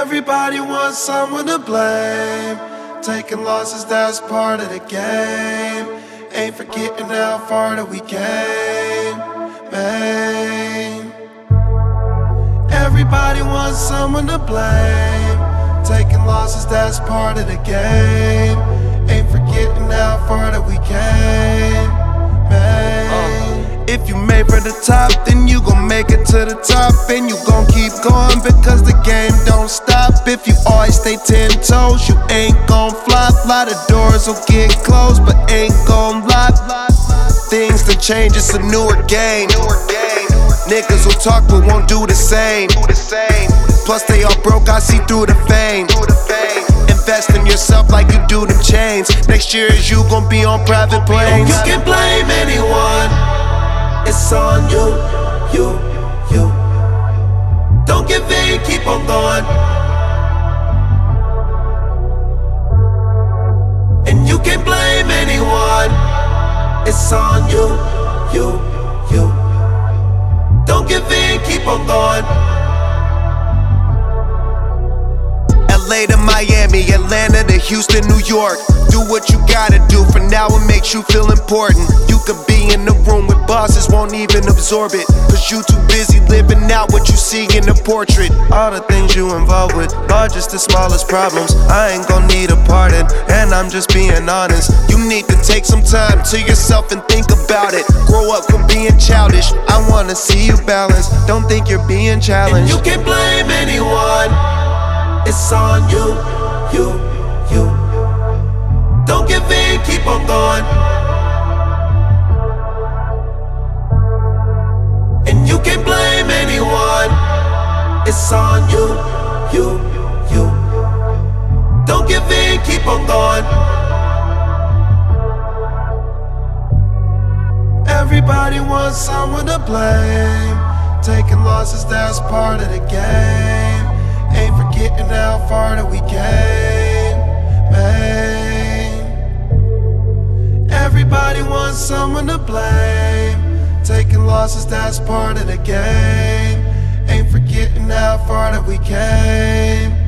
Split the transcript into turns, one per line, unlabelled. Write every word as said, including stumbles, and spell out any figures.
Everybody wants someone to blame. Taking losses, that's part of the game. Ain't forgetting how far that we came, man. Everybody wants someone to blame. Taking losses, that's part of the game. Ain't forgetting how far that we came, man. uh, If you made for the top, then you gon' make it to the top. And you gon' keep going because the game don't stop. If you always stay ten toes, you ain't gon' flop. Lot of doors will get closed, but ain't gon' lock. Things to change, it's a newer game. Niggas will talk but won't do the same. Plus they all broke, I see through the fame. Invest in yourself like you do them chains. Next year is you gon' be on private planes. You can blame anyone, it's on you, you, you. Don't give in, keep on going. And you can blame anyone, it's on you, you, you. Don't give in, keep on going. L A to Miami, Atlanta to Houston, New York. Do what you gotta do, for now it makes you feel important. You could be in the room with bosses, won't even absorb it, cause you too busy living out what you see in the portrait. All the things you involved with are just the smallest problems. I ain't gon' need a pardon, and I'm just being honest. You need to take some time to yourself and think about it. Grow up from being childish, I wanna see you balance. Don't think you're being challenged. And you can't blame anyone, it's on you, you, you. Don't give in, keep on going. And you can't blame anyone, it's on you, you, you. Don't give in, keep on going. Everybody wants someone to blame. Taking losses, that's part of the game. Ain't forgetting how far that we came, man. Everybody wants someone to blame. Taking losses, that's part of the game. Ain't forgetting how far that we came.